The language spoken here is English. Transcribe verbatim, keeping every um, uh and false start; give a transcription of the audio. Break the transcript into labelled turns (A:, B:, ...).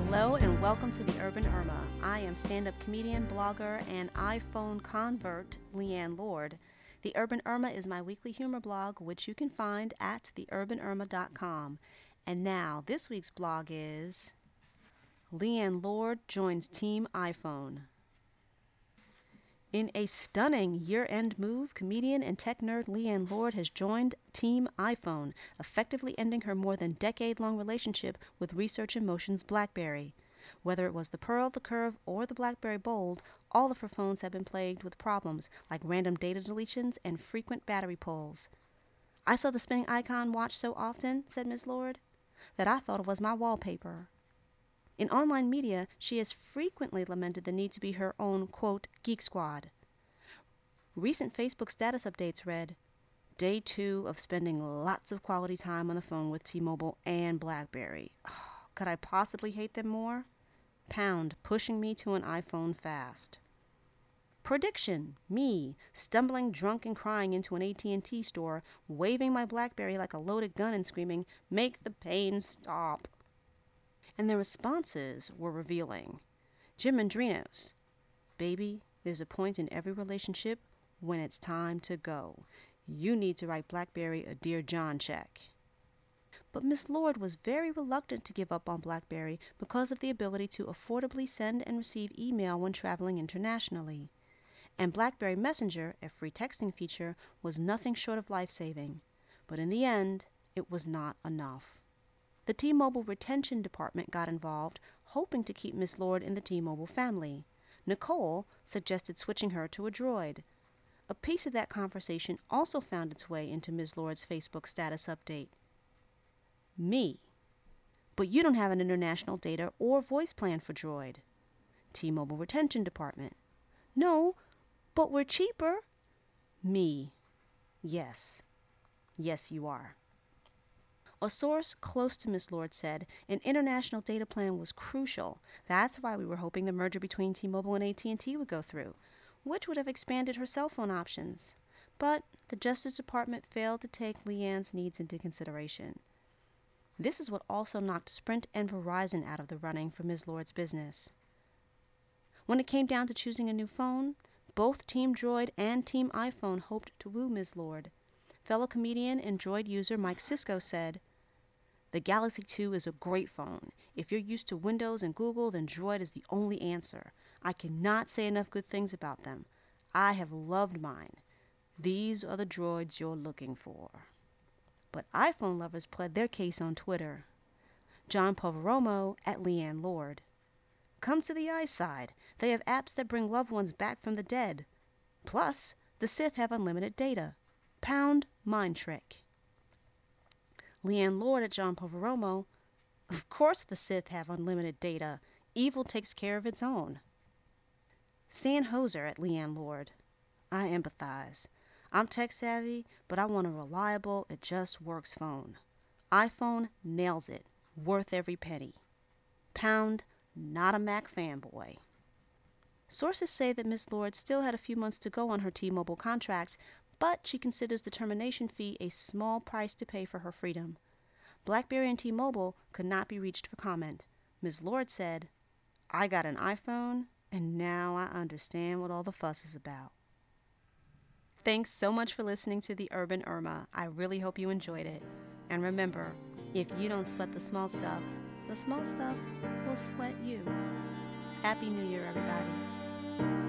A: Hello and welcome to the Urban Irma. I am stand-up comedian, blogger, and iPhone convert Leanne Lord. The Urban Irma is my weekly humor blog, which you can find at the urban irma dot com. And now, this week's blog is Leanne Lord joins Team iPhone. In a stunning year-end move, comedian and tech nerd Leanne Lord has joined Team iPhone, effectively ending her more than decade-long relationship with Research in Motion's BlackBerry. Whether it was the Pearl, the Curve, or the BlackBerry Bold, all of her phones have been plagued with problems like random data deletions and frequent battery pulls. "I saw the spinning icon watch so often," said Miz Lord, "that I thought it was my wallpaper." In online media, she has frequently lamented the need to be her own, quote, geek squad. Recent Facebook status updates read, "Day two of spending lots of quality time on the phone with T-Mobile and BlackBerry. Oh, could I possibly hate them more? Pound, pushing me to an iPhone fast." Prediction, me, stumbling drunk and crying into an A T and T store, waving my BlackBerry like a loaded gun and screaming, "Make the pain stop." And their responses were revealing. Jim Mandrinos, "Baby, there's a point in every relationship when it's time to go. You need to write BlackBerry a Dear John check." But Miss Lord was very reluctant to give up on BlackBerry because of the ability to affordably send and receive email when traveling internationally. And BlackBerry Messenger, a free texting feature, was nothing short of life-saving. But in the end, it was not enough. The T-Mobile retention department got involved, hoping to keep Miss Lord in the T-Mobile family. Nicole suggested switching her to a Droid. A piece of that conversation also found its way into Miz Lord's Facebook status update. Me. "But you don't have an international data or voice plan for Droid." T-Mobile retention department. "No, but we're cheaper." Me. "Yes. Yes, you are." A source close to Miss Lord said an international data plan was crucial. That's why we were hoping the merger between T-Mobile and A T and T would go through, which would have expanded her cell phone options. But the Justice Department failed to take Leanne's needs into consideration. This is what also knocked Sprint and Verizon out of the running for Miz Lord's business. When it came down to choosing a new phone, both Team Droid and Team iPhone hoped to woo Miz Lord. Fellow comedian and Droid user Mike Sisko said, "The Galaxy two is a great phone. If you're used to Windows and Google, then Droid is the only answer. I cannot say enough good things about them. I have loved mine. These are the droids you're looking for." But iPhone lovers pled their case on Twitter. John Poveromo at Leanne Lord. "Come to the iSide. They have apps that bring loved ones back from the dead. Plus, the Sith have unlimited data. Pound mind trick." Leanne Lord at John Poveromo. "Of course the Sith have unlimited data. Evil takes care of its own." San Hoser at Leanne Lord. "I empathize. I'm tech savvy, but I want a reliable, it just works phone. iPhone nails it. Worth every penny. Pound, not a Mac fanboy." Sources say that Miss Lord still had a few months to go on her T-Mobile contract, but she considers the termination fee a small price to pay for her freedom. BlackBerry and T-Mobile could not be reached for comment. Miz Lord said, "I got an iPhone, and now I understand what all the fuss is about." Thanks so much for listening to the Urban Irma. I really hope you enjoyed it. And remember, if you don't sweat the small stuff, the small stuff will sweat you. Happy New Year, everybody.